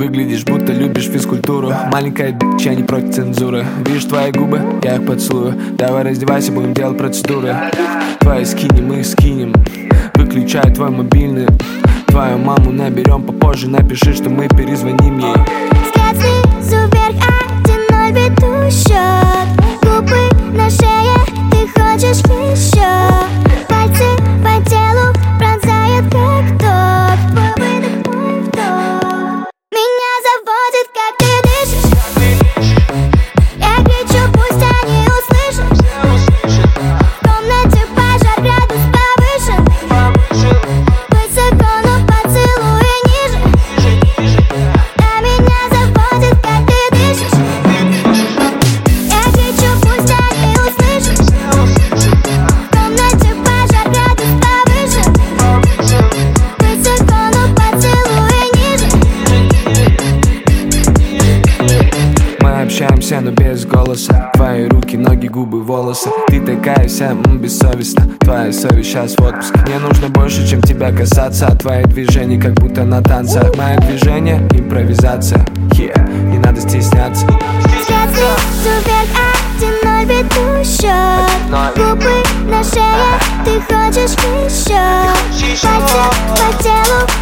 Выглядишь, будто любишь физкультуру. Маленькая бич, я не против цензуры. Видишь твои губы, я их поцелую. Давай раздевайся, будем делать процедуры. Твои скини мы скинем. Выключай твой мобильный. Твою маму наберем попозже. Напиши, что мы перезвоним ей. Взгляд снизу вверх, 1-0 веду счет. Губы на шее, ты хочешь еще. Пальцы по телу пронзают как ток. Твой выдох, мой вдох. Меня заводит, как ты дышишь. Я кричу, пусть они услышат. В комнате пожар, градус повышен. Высоко, но поцелуй ниже. Да меня заводит, как ты дышишь. Я кричу, пусть они услышат. В комнате пожар, градус повышен. Высоко, но поцелуй ниже. Мы общаемся, но без голоса. Твои руки, ноги, губы, волосы. Ты такая вся бессовестна. Твоя совесть сейчас в отпуске. Мне нужно больше, чем тебя касаться. А твои движения, как будто на танцах. Мои движения, импровизация. Не надо стесняться. Взгляд снизу вверх, 1-0 веду счет. Губы на шее, ты хочешь еще. Пальцы по телу